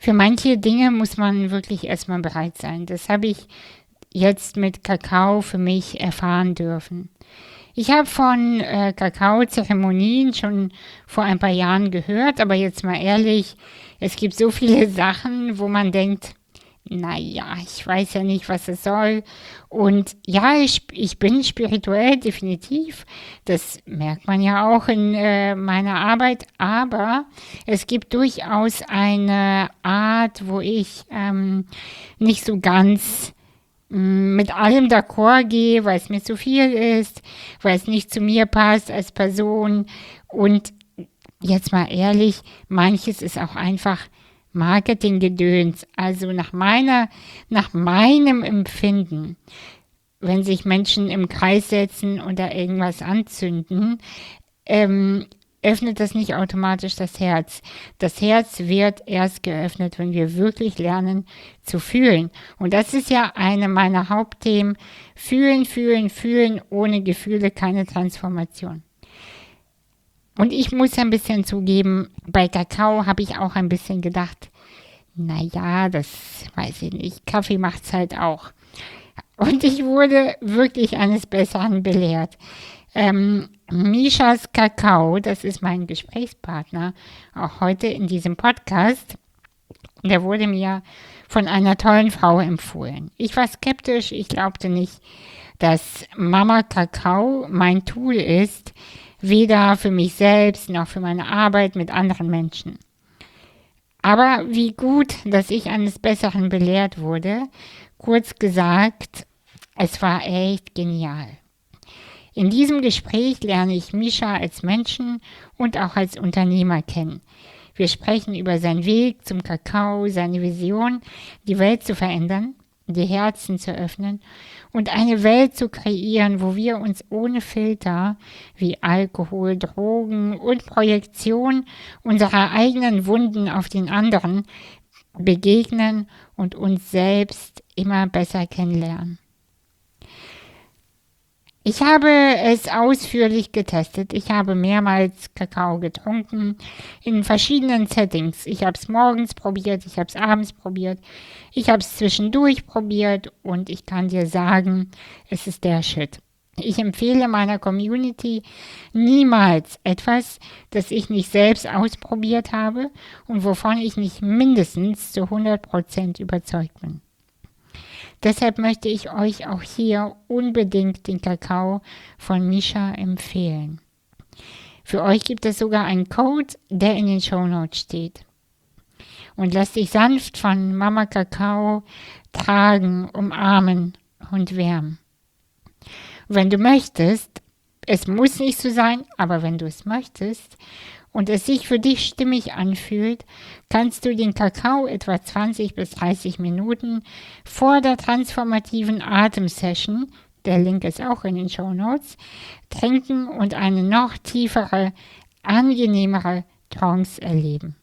Für manche Dinge muss man wirklich erstmal bereit sein. Das habe ich jetzt mit Kakao für mich erfahren dürfen. Ich habe von Kakaozeremonien schon vor ein paar Jahren gehört, aber jetzt mal ehrlich, es gibt so viele Sachen, wo man denkt, naja, ich weiß ja nicht, was es soll. Und ja, ich bin spirituell, definitiv. Das merkt man ja auch in meiner Arbeit. Aber es gibt durchaus eine Art, wo ich nicht so ganz mit allem d'accord gehe, weil es mir zu viel ist, weil es nicht zu mir passt als Person. Und jetzt mal ehrlich, manches ist auch einfach Marketinggedöns. Also nach meinem Empfinden, wenn sich Menschen im Kreis setzen und da irgendwas anzünden, öffnet das nicht automatisch das Herz. Das Herz wird erst geöffnet, wenn wir wirklich lernen zu fühlen. Und das ist ja eine meiner Hauptthemen. Fühlen, fühlen, fühlen. Ohne Gefühle keine Transformation. Und ich muss ein bisschen zugeben, bei Kakao habe ich auch ein bisschen gedacht, naja, das weiß ich nicht, Kaffee macht's halt auch. Und ich wurde wirklich eines Besseren belehrt. Mishas Kakao, das ist mein Gesprächspartner, auch heute in diesem Podcast, der wurde mir von einer tollen Frau empfohlen. Ich war skeptisch, ich glaubte nicht, dass Mama Kakao mein Tool ist, weder für mich selbst noch für meine Arbeit mit anderen Menschen. Aber wie gut, dass ich eines Besseren belehrt wurde. Kurz gesagt, es war echt genial. In diesem Gespräch lerne ich Misha als Menschen und auch als Unternehmer kennen. Wir sprechen über seinen Weg zum Kakao, seine Vision, die Welt zu verändern, die Herzen zu öffnen und eine Welt zu kreieren, wo wir uns ohne Filter wie Alkohol, Drogen und Projektion unserer eigenen Wunden auf den anderen begegnen und uns selbst immer besser kennenlernen. Ich habe es ausführlich getestet. Ich habe mehrmals Kakao getrunken in verschiedenen Settings. Ich habe es morgens probiert, ich habe es abends probiert, ich habe es zwischendurch probiert und ich kann dir sagen, es ist der Shit. Ich empfehle meiner Community niemals etwas, das ich nicht selbst ausprobiert habe und wovon ich nicht mindestens zu 100% überzeugt bin. Deshalb möchte ich euch auch hier unbedingt den Kakao von Misha empfehlen. Für euch gibt es sogar einen Code, der in den Shownotes steht. Und lass dich sanft von Mama Kakao tragen, umarmen und wärmen. Wenn du möchtest, es muss nicht so sein, aber wenn du es möchtest und es sich für dich stimmig anfühlt, kannst du den Kakao etwa 20 bis 30 Minuten vor der transformativen Atemsession, der Link ist auch in den Shownotes, trinken und eine noch tiefere, angenehmere Trance erleben.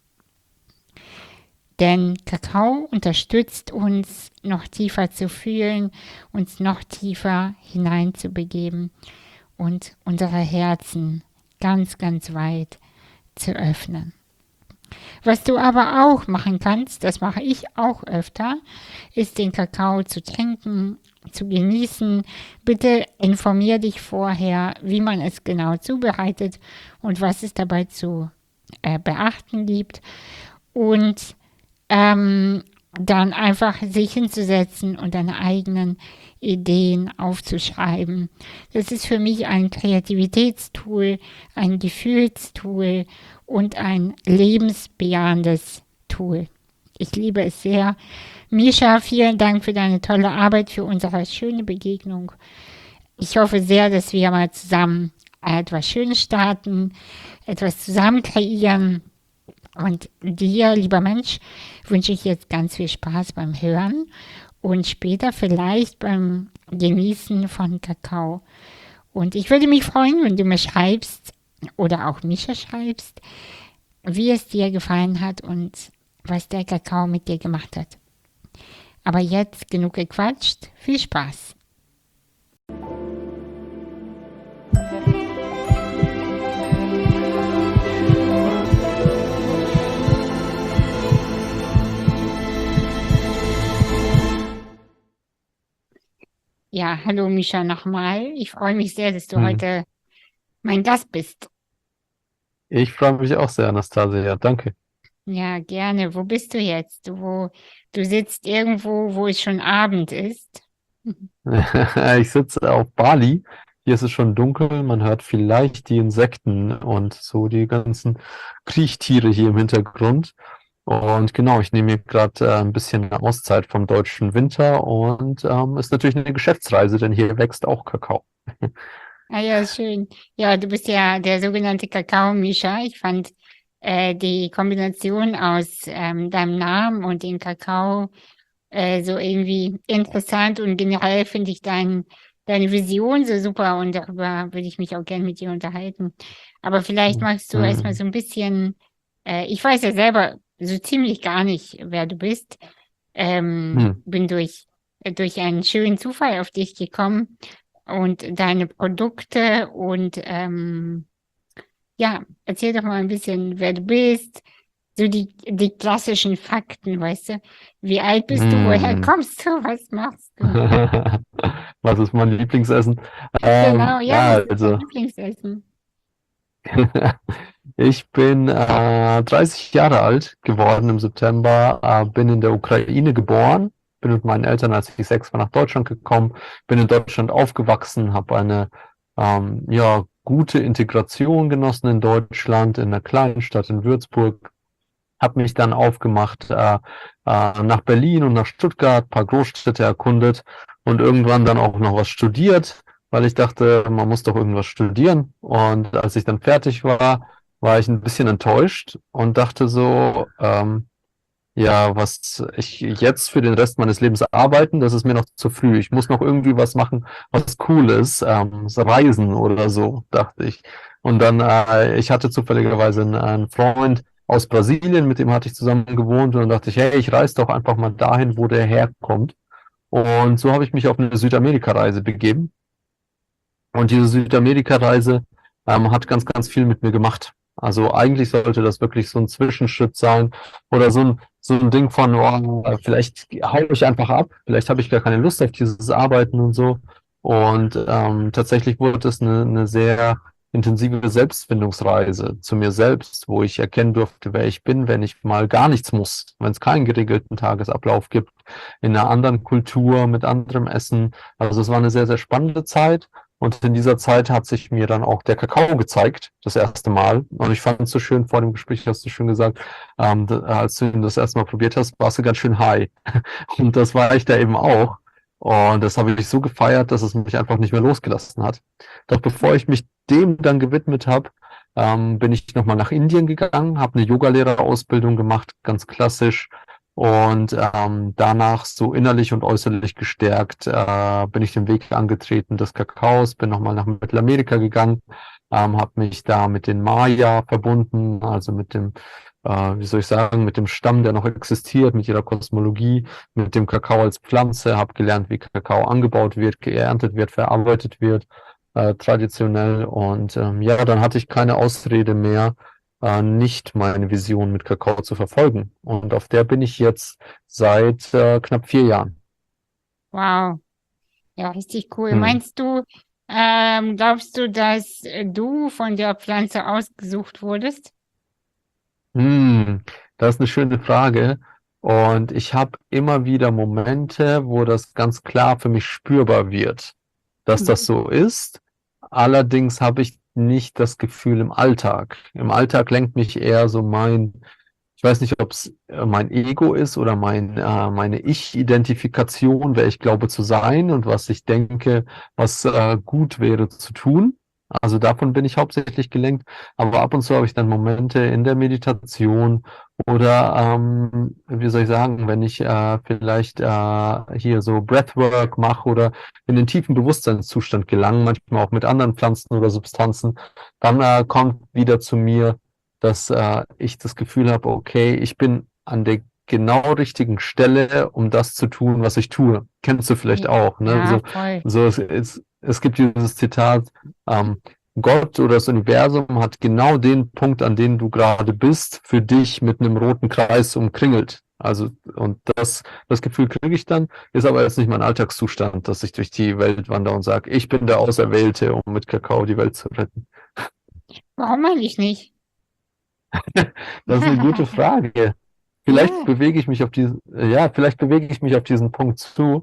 Denn Kakao unterstützt uns, noch tiefer zu fühlen, uns noch tiefer hineinzubegeben und unsere Herzen ganz, ganz weit zu öffnen. Was du aber auch machen kannst, das mache ich auch öfter, ist den Kakao zu trinken, zu genießen. Bitte informier dich vorher, wie man es genau zubereitet und was es dabei zu beachten gibt. Und dann einfach sich hinzusetzen und deine eigenen Ideen aufzuschreiben. Das ist für mich ein Kreativitätstool, ein Gefühlstool und ein lebensbejahendes Tool. Ich liebe es sehr. Misha, vielen Dank für deine tolle Arbeit, für unsere schöne Begegnung. Ich hoffe sehr, dass wir mal zusammen etwas Schönes starten, etwas zusammen kreieren. Und dir, lieber Mensch, wünsche ich jetzt ganz viel Spaß beim Hören und später vielleicht beim Genießen von Kakao. Und ich würde mich freuen, wenn du mir schreibst oder auch Misha schreibst, wie es dir gefallen hat und was der Kakao mit dir gemacht hat. Aber jetzt genug gequatscht, viel Spaß! Ja, hallo Misha nochmal. Ich freue mich sehr, dass du Hm. heute mein Gast bist. Ich freue mich auch sehr, Anastasia. Danke. Ja, gerne. Wo bist du jetzt? Du sitzt irgendwo, wo es schon Abend ist. Ich sitze auf Bali. Hier ist es schon dunkel. Man hört vielleicht die Insekten und so die ganzen Kriechtiere hier im Hintergrund. Und genau, ich nehme mir gerade ein bisschen Auszeit vom deutschen Winter und ist natürlich eine Geschäftsreise, denn hier wächst auch Kakao. Ah ja, schön. Ja, du bist ja der sogenannte Kakao-Mischer. Ich fand die Kombination aus deinem Namen und dem Kakao so irgendwie interessant und generell finde ich deine Vision so super und darüber würde ich mich auch gerne mit dir unterhalten. Aber vielleicht magst du erstmal Hm. so ein bisschen, ich weiß ja selber so ziemlich gar nicht, wer du bist. Hm. Bin durch einen schönen Zufall auf dich gekommen und deine Produkte und ja, erzähl doch mal ein bisschen, wer du bist, so die klassischen Fakten, weißt du? Wie alt bist du? Woher Hm. kommst du? Was machst du? Was ist mein Lieblingsessen? Genau, ja, was Ja, ist dein also Lieblingsessen? ich bin 30 Jahre alt geworden im September, bin in der Ukraine geboren, bin mit meinen Eltern, als ich 6 war, nach Deutschland gekommen, bin in Deutschland aufgewachsen, habe eine ja, gute Integration genossen in Deutschland, in einer kleinen Stadt in Würzburg, habe mich dann aufgemacht nach Berlin und nach Stuttgart, paar Großstädte erkundet und irgendwann dann auch noch was studiert, weil ich dachte, man muss doch irgendwas studieren. Und als ich dann fertig war, war ich ein bisschen enttäuscht und dachte so, ja, was ich jetzt für den Rest meines Lebens arbeiten, das ist mir noch zu früh. Ich muss noch irgendwie was machen, was cool ist, so Reisen oder so, dachte ich. Und dann, ich hatte zufälligerweise einen Freund aus Brasilien, mit dem hatte ich zusammen gewohnt und dann dachte ich, hey, ich reise doch einfach mal dahin, wo der herkommt. Und so habe ich mich auf eine Südamerika-Reise begeben. Und diese Südamerika-Reise hat ganz, ganz viel mit mir gemacht. Also eigentlich sollte das wirklich so ein Zwischenschritt sein oder so ein Ding von, oh, vielleicht hau ich einfach ab, vielleicht habe ich gar keine Lust auf dieses Arbeiten und so. Und tatsächlich wurde es eine sehr intensive Selbstfindungsreise zu mir selbst, wo ich erkennen durfte, wer ich bin, wenn ich mal gar nichts muss, wenn es keinen geregelten Tagesablauf gibt, in einer anderen Kultur, mit anderem Essen. Also es war eine sehr, sehr spannende Zeit. Und in dieser Zeit hat sich mir dann auch der Kakao gezeigt, das erste Mal. Und ich fand es so schön, vor dem Gespräch hast du schön gesagt, als du ihn das erste Mal probiert hast, warst du ganz schön high. Und das war ich da eben auch. Und das habe ich so gefeiert, dass es mich einfach nicht mehr losgelassen hat. Doch bevor ich mich dem dann gewidmet habe, bin ich nochmal nach Indien gegangen, habe eine Yogalehrerausbildung gemacht, ganz klassisch, und danach so innerlich und äußerlich gestärkt bin ich den Weg angetreten des Kakaos, bin nochmal nach Mittelamerika gegangen, habe mich da mit den Maya verbunden, also mit dem, wie soll ich sagen, mit dem Stamm, der noch existiert, mit ihrer Kosmologie, mit dem Kakao als Pflanze, habe gelernt, wie Kakao angebaut wird, geerntet wird, verarbeitet wird, traditionell. Und ja, dann hatte ich keine Ausrede mehr, nicht meine Vision mit Kakao zu verfolgen. Und auf der bin ich jetzt seit knapp 4 Jahren. Wow, ja, richtig cool. Hm. Meinst du, glaubst du, dass du von der Pflanze ausgesucht wurdest? Hm. Das ist eine schöne Frage. Und ich habe immer wieder Momente, wo das ganz klar für mich spürbar wird, dass das Mhm. so ist. Allerdings habe ich nicht das Gefühl im Alltag. Im Alltag lenkt mich eher so ich weiß nicht, ob es mein Ego ist oder meine Ich-Identifikation, wer ich glaube zu sein und was ich denke, was gut wäre zu tun. Also davon bin ich hauptsächlich gelenkt. Aber ab und zu habe ich dann Momente in der Meditation oder, wie soll ich sagen, wenn ich vielleicht hier so Breathwork mache oder in den tiefen Bewusstseinszustand gelange, manchmal auch mit anderen Pflanzen oder Substanzen, dann kommt wieder zu mir, dass ich das Gefühl habe, okay, ich bin an der genau richtigen Stelle, um das zu tun, was ich tue. Kennst du vielleicht auch, ne? Ja, voll. Es gibt dieses Zitat, ähm, Gott oder das Universum hat genau den Punkt, an dem du gerade bist, für dich mit einem roten Kreis umkringelt. Also, und das Gefühl kriege ich dann, ist aber jetzt nicht mein Alltagszustand, dass ich durch die Welt wandere und sage, ich bin der Auserwählte, um mit Kakao die Welt zu retten. Warum eigentlich nicht? Das ist eine gute Frage. Vielleicht Ja, bewege ich mich auf diesen, ja, vielleicht bewege ich mich auf diesen Punkt zu.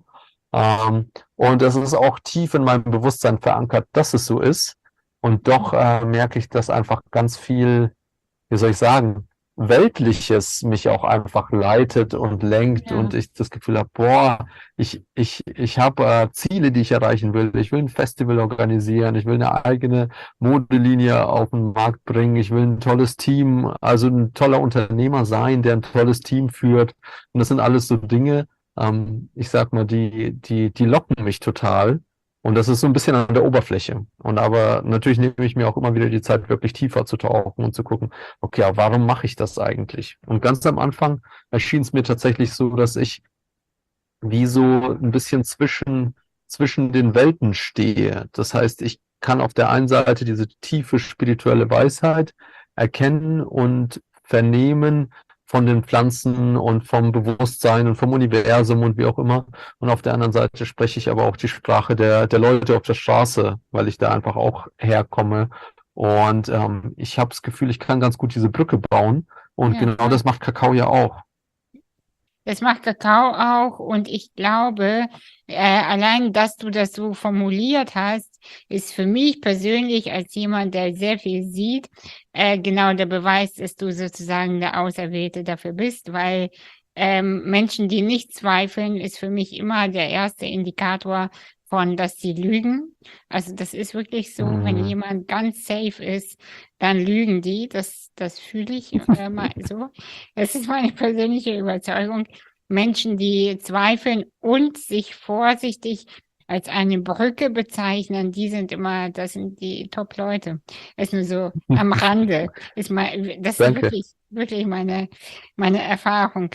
Und es ist auch tief in meinem Bewusstsein verankert, dass es so ist. Und doch merke ich, dass einfach ganz viel, wie soll ich sagen, Weltliches mich auch einfach leitet und lenkt und ja, ich das Gefühl habe, boah, ich habe Ziele, die ich erreichen will. Ich will ein Festival organisieren, ich will eine eigene Modelinie auf den Markt bringen, ich will ein tolles Team, also ein toller Unternehmer sein, der ein tolles Team führt. Und das sind alles so Dinge, ich sag mal, die locken mich total. Und das ist so ein bisschen an der Oberfläche. Und aber natürlich nehme ich mir auch immer wieder die Zeit, wirklich tiefer zu tauchen und zu gucken, okay, aber warum mache ich das eigentlich? Und ganz am Anfang erschien es mir tatsächlich so, dass ich wie so ein bisschen zwischen den Welten stehe. Das heißt, ich kann auf der einen Seite diese tiefe spirituelle Weisheit erkennen und vernehmen von den Pflanzen und vom Bewusstsein und vom Universum und wie auch immer. Und auf der anderen Seite spreche ich aber auch die Sprache der Leute auf der Straße, weil ich da einfach auch herkomme. Und ich habe das Gefühl, ich kann ganz gut diese Brücke bauen. Und ja, genau toll. das macht Kakao ja auch. Das macht Kakao auch und ich glaube, allein, dass du das so formuliert hast, ist für mich persönlich als jemand, der sehr viel sieht, genau der Beweis, dass du sozusagen der Auserwählte dafür bist, weil Menschen, die nicht zweifeln, ist für mich immer der erste Indikator von, dass sie lügen. Also das ist wirklich so, wenn Hm. jemand ganz safe ist, dann lügen die. Das fühle ich mal so. Das ist meine persönliche Überzeugung. Menschen, die zweifeln und sich vorsichtig als eine Brücke bezeichnen, das sind die Top-Leute. Das ist nur so am Rande. Das ist Danke. wirklich meine Erfahrung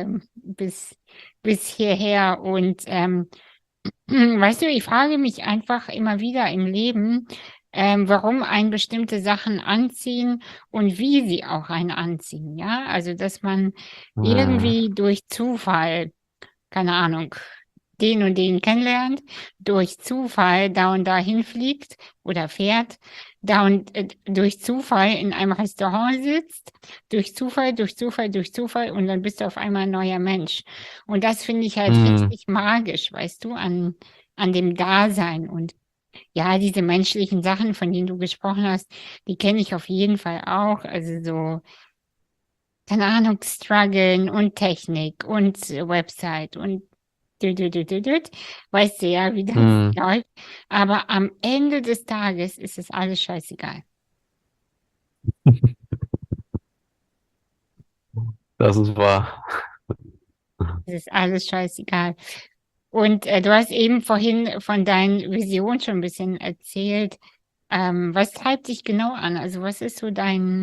bis hierher. Und weißt du, ich frage mich einfach immer wieder im Leben, warum einen bestimmte Sachen anziehen und wie sie auch einen anziehen. Ja, also dass man Hm. irgendwie durch Zufall, keine Ahnung, den und den kennenlernt, durch Zufall da und da hinfliegt oder fährt, da und durch Zufall in einem Restaurant sitzt, durch Zufall und dann bist du auf einmal ein neuer Mensch. Und das finde ich halt Hm. richtig magisch, weißt du, an dem Dasein. Und ja, diese menschlichen Sachen, von denen du gesprochen hast, die kenne ich auf jeden Fall auch. Also so, keine Ahnung, Struggeln und Technik und Website und düt. Weißt du ja, wie das Hm. läuft. Aber am Ende des Tages ist es alles scheißegal. Das ist wahr. Es ist alles scheißegal. Und du hast eben vorhin von deinen Visionen schon ein bisschen erzählt. Was treibt dich genau an? Also was ist so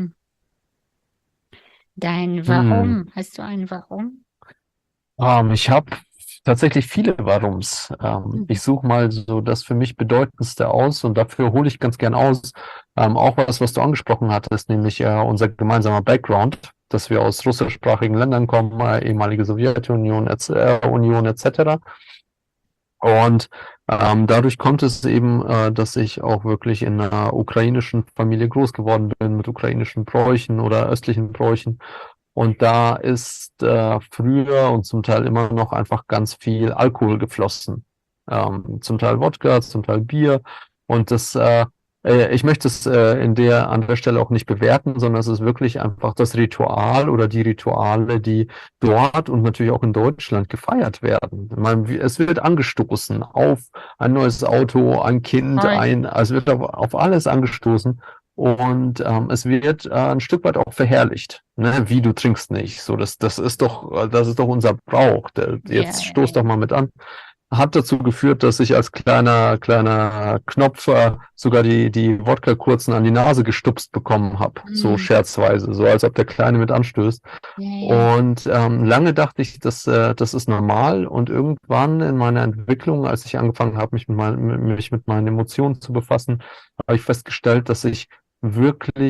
dein Hm. Warum? Hast du ein Warum? Ich habe tatsächlich viele Warums. Ich Mhm. suche mal so das für mich Bedeutendste aus und dafür hole ich ganz gern aus. Auch was du angesprochen hattest, nämlich unser gemeinsamer Background, dass wir aus russischsprachigen Ländern kommen, ehemalige Sowjetunion, Union etc. Und dadurch kommt es eben, dass ich auch wirklich in einer ukrainischen Familie groß geworden bin, mit ukrainischen Bräuchen oder östlichen Bräuchen. Und da ist früher und zum Teil immer noch einfach ganz viel Alkohol geflossen. Zum Teil Wodka, zum Teil Bier. Und ich möchte es an der Stelle auch nicht bewerten, sondern es ist wirklich einfach das Ritual oder die Rituale, die dort und natürlich auch in Deutschland gefeiert werden. Ich meine, es wird angestoßen auf ein neues Auto, ein Kind, Toll. es wird auf alles angestoßen. Und es wird ein Stück weit auch verherrlicht, ne? Wie du trinkst nicht. So, das ist doch unser Brauch. Ja, Jetzt ja, stoß doch ja. mal mit an. Hat dazu geführt, dass ich als kleiner Knopf sogar die Wodka-Kurzen an die Nase gestupst bekommen habe. So Hm. scherzweise, so als ob der Kleine mit anstößt. Ja, ja. Und lange dachte ich, das ist normal. Und irgendwann in meiner Entwicklung, als ich angefangen habe, mich mit meinen Emotionen zu befassen, habe ich festgestellt, dass ich wirklich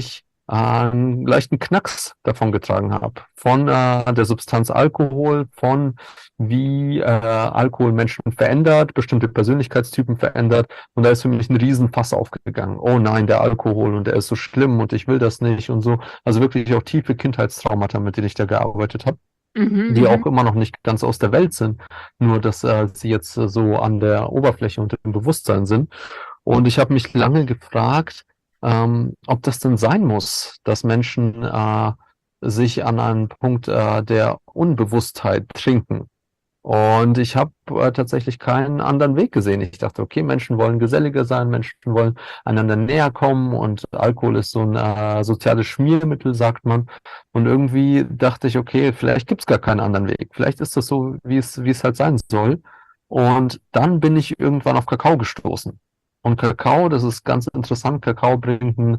einen leichten Knacks davon getragen habe. Von der Substanz Alkohol, von wie Alkohol Menschen verändert, bestimmte Persönlichkeitstypen verändert. Und da ist für mich ein Riesenfass aufgegangen. Oh nein, der Alkohol und der ist so schlimm und ich will das nicht und so. Also wirklich auch tiefe Kindheitstraumata, mit denen ich da gearbeitet habe, Mhm, die auch mhm, immer noch nicht ganz aus der Welt sind, nur dass sie jetzt so an der Oberfläche und im Bewusstsein sind. Und ich habe mich lange gefragt, ob das denn sein muss, dass Menschen sich an einen Punkt der Unbewusstheit trinken. Und ich habe tatsächlich keinen anderen Weg gesehen. Ich dachte, okay, Menschen wollen geselliger sein, Menschen wollen einander näher kommen und Alkohol ist so ein soziales Schmiermittel, sagt man. Und irgendwie dachte ich, okay, vielleicht gibt's gar keinen anderen Weg. Vielleicht ist das so, wie es halt sein soll. Und dann bin ich irgendwann auf Kakao gestoßen. Und Kakao, das ist ganz interessant, Kakao bringt einen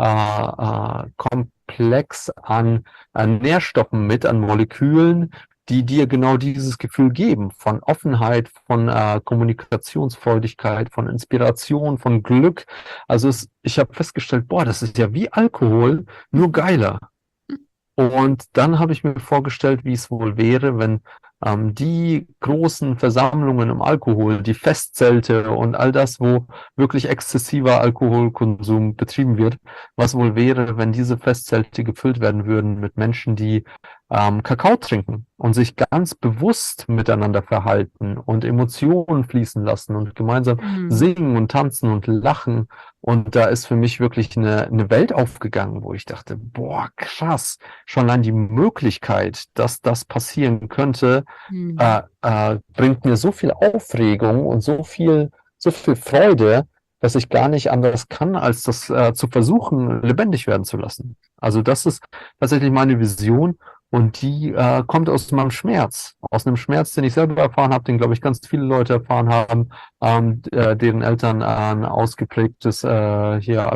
Komplex an Nährstoffen mit, an Molekülen, die dir genau dieses Gefühl geben von Offenheit, von Kommunikationsfreudigkeit, von Inspiration, von Glück. Also ich habe festgestellt, boah, das ist ja wie Alkohol, nur geiler. Und dann habe ich mir vorgestellt, wie es wohl wäre, wenn die großen Versammlungen im Alkohol, die Festzelte und all das, wo wirklich exzessiver Alkoholkonsum betrieben wird, was wohl wäre, wenn diese Festzelte gefüllt werden würden mit Menschen, die Kakao trinken und sich ganz bewusst miteinander verhalten und Emotionen fließen lassen und gemeinsam mhm, singen und tanzen und lachen. Und da ist für mich wirklich eine Welt aufgegangen, wo ich dachte, boah, krass, schon allein die Möglichkeit, dass das passieren könnte, mhm, bringt mir so viel Aufregung und so viel Freude, dass ich gar nicht anders kann, als das zu versuchen, lebendig werden zu lassen. Also das ist tatsächlich meine Vision und die kommt aus meinem Schmerz, aus einem Schmerz, den ich selber erfahren habe, den, glaube ich, ganz viele Leute erfahren haben, deren Eltern ein ausgeprägtes hier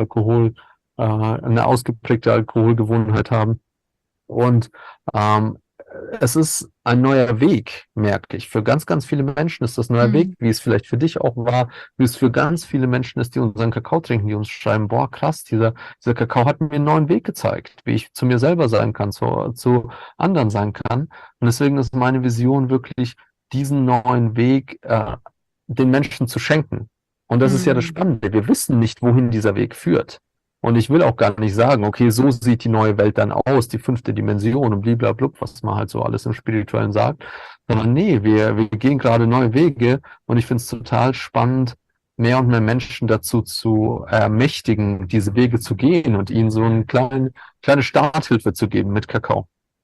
eine ausgeprägte Alkoholgewohnheit haben. Und ähm, es ist ein neuer Weg, merke ich. Für ganz, ganz viele Menschen ist das ein neuer Weg, mhm, wie es vielleicht für dich auch war, wie es für ganz viele Menschen ist, die unseren Kakao trinken, die uns schreiben, boah, krass, dieser Kakao hat mir einen neuen Weg gezeigt, wie ich zu mir selber sein kann, zu anderen sein kann. Und deswegen ist meine Vision wirklich, diesen neuen Weg den Menschen zu schenken. Und das ist ja das mhm. Spannende. Wir wissen nicht, wohin dieser Weg führt. Und ich will auch gar nicht sagen, okay, so sieht die neue Welt dann aus, die fünfte Dimension und bliblablub, was man halt so alles im Spirituellen sagt. Sondern nee, wir gehen gerade neue Wege und ich finde es total spannend, mehr und mehr Menschen dazu zu ermächtigen, diese Wege zu gehen und ihnen so eine kleine Starthilfe zu geben mit Kakao.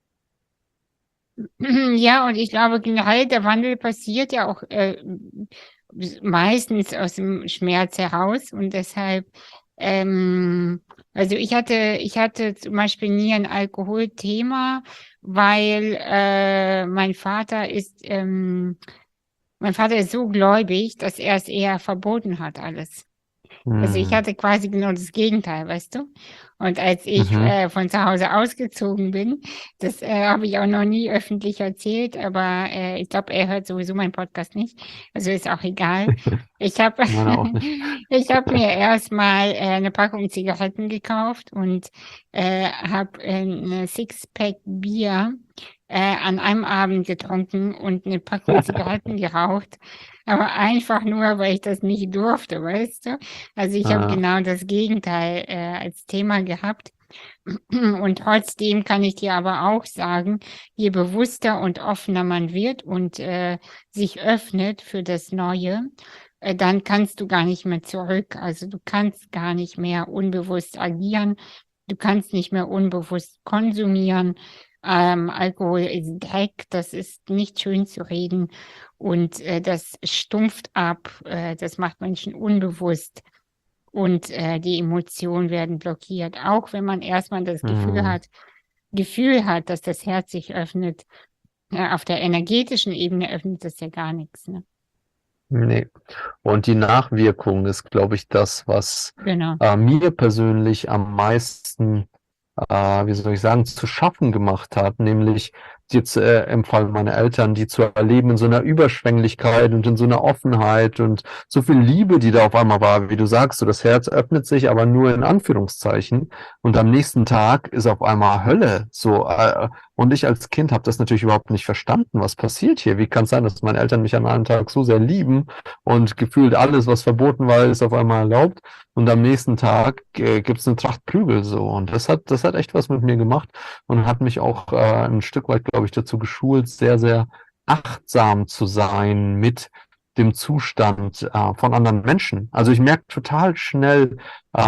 Ja, und ich glaube generell, der Wandel passiert ja auch meistens aus dem Schmerz heraus und deshalb, also ich hatte zum Beispiel nie ein Alkoholthema, weil mein Vater ist so gläubig, dass er es eher verboten hat alles. Also ich Hm. hatte quasi genau das Gegenteil, weißt du? Und als ich Mhm. von zu Hause ausgezogen bin, das habe ich auch noch nie öffentlich erzählt, aber ich glaube, er hört sowieso meinen Podcast nicht. Also ist auch egal. Ich habe Meiner auch nicht. ich habe mir erstmal eine Packung Zigaretten gekauft und habe eine Sixpack Bier an einem Abend getrunken und eine Packung Zigaretten geraucht. Aber einfach nur, weil ich das nicht durfte, weißt du? Also ich habe Äh, genau das Gegenteil als Thema gehabt. Und trotzdem kann ich dir aber auch sagen, je bewusster und offener man wird und sich öffnet für das Neue, dann kannst du gar nicht mehr zurück. Also du kannst gar nicht mehr unbewusst agieren. Du kannst nicht mehr unbewusst konsumieren. Alkohol ist Dreck, das ist nicht schön zu reden und das stumpft ab, das macht Menschen unbewusst und die Emotionen werden blockiert. Auch wenn man erstmal das hm. Gefühl hat, dass das Herz sich öffnet, auf der energetischen Ebene öffnet das ja gar nichts. Ne? Nee. Und die Nachwirkung ist, glaube ich, das, was Genau. mir persönlich am meisten, wie soll ich sagen, zu schaffen gemacht hat, nämlich jetzt im Fall meiner Eltern, die zu erleben in so einer Überschwänglichkeit und in so einer Offenheit und so viel Liebe, die da auf einmal war, wie du sagst, so das Herz öffnet sich, aber nur in Anführungszeichen. Und am nächsten Tag ist auf einmal Hölle. So, und ich als Kind habe das natürlich überhaupt nicht verstanden. Was passiert hier? Wie kann es sein, dass meine Eltern mich an einem Tag so sehr lieben und gefühlt alles, was verboten war, ist auf einmal erlaubt? Und am nächsten Tag gibt es eine Tracht Prügel so. Und das hat echt was mit mir gemacht und hat mich auch ein Stück weit, glaube ich, dazu geschult, sehr, sehr achtsam zu sein mit dem Zustand von anderen Menschen. Also ich merke total schnell,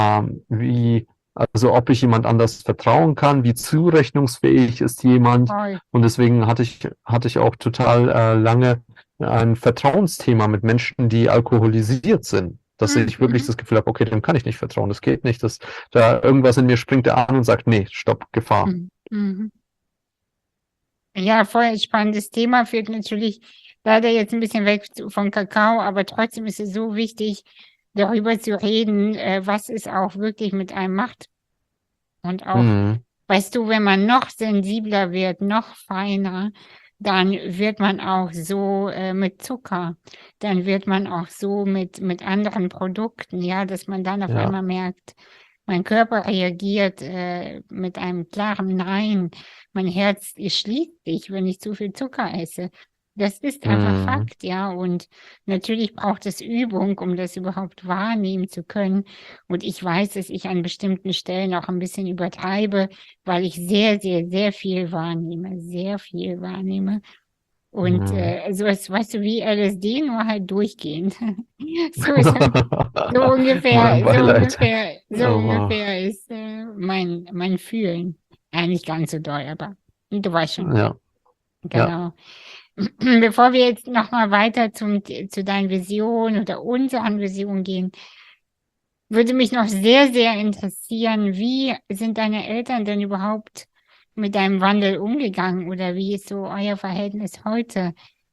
also ob ich jemand anders vertrauen kann, wie zurechnungsfähig ist jemand. Voll. Und deswegen hatte ich auch total lange ein Vertrauensthema mit Menschen, die alkoholisiert sind. Dass ich wirklich Mhm. das Gefühl habe, okay, dem kann ich nicht vertrauen, das geht nicht, dass da irgendwas in mir springt da an und sagt, nee, stopp, Gefahr. Mhm. Mhm. Ja, voll spannendes Thema, führt natürlich leider jetzt ein bisschen weg von Kakao, aber trotzdem ist es so wichtig, darüber zu reden, was es auch wirklich mit einem macht. Und auch, Mhm. weißt du, wenn man noch sensibler wird, noch feiner, dann wird man auch so mit Zucker, dann wird man auch so mit anderen Produkten, ja, dass man dann auf Ja. einmal merkt, mein Körper reagiert mit einem klaren Nein. Mein Herz schließt sich, wenn ich zu viel Zucker esse. Das ist einfach Mhm. Fakt, ja. Und natürlich braucht es Übung, um das überhaupt wahrnehmen zu können. Und ich weiß, dass ich an bestimmten Stellen auch ein bisschen übertreibe, weil ich sehr, sehr, sehr viel wahrnehme, sehr viel wahrnehme. Und Mhm. so ist, weißt du, wie LSD, nur halt durchgehend. So ist so ungefähr, Mein Beileid. so Aber ungefähr ist mein Fühlen. Nicht ganz so doll, aber du weißt schon. ja, ja. Genau. Bevor wir jetzt nochmal weiter zu deinen Visionen oder unseren Visionen gehen, würde mich noch sehr, sehr interessieren, wie sind deine Eltern denn überhaupt mit deinem Wandel umgegangen oder wie ist so euer Verhältnis heute?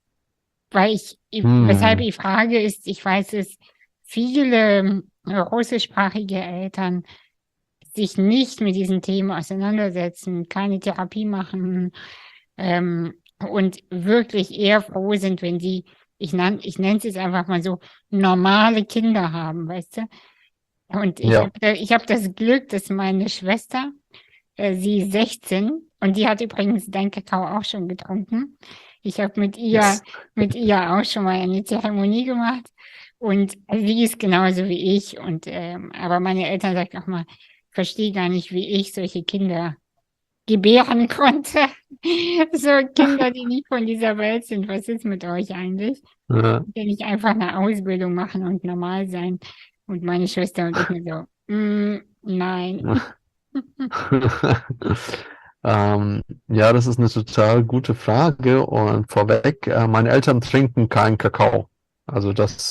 Weshalb Mhm. ich frage, ist, ich weiß, dass viele russischsprachige Eltern sich nicht mit diesen Themen auseinandersetzen, keine Therapie machen und wirklich eher froh sind, wenn sie, ich nenne es jetzt einfach mal so, normale Kinder haben, weißt du? Und Ja. ich hab das Glück, dass meine Schwester, sie ist 16 und die hat übrigens dein Kakao auch schon getrunken. Ich habe Yes. mit ihr auch schon mal eine Zeremonie gemacht und sie ist genauso wie ich. Und aber meine Eltern sagen auch mal, verstehe gar nicht, wie ich solche Kinder gebären konnte. So Kinder, die nicht von dieser Welt sind. Was ist mit euch eigentlich? Ja. Könnt ihr nicht einfach eine Ausbildung machen und normal sein? Und meine Schwester und ich mir so, nein. Ja, das ist eine total gute Frage. Und vorweg, meine Eltern trinken keinen Kakao. Also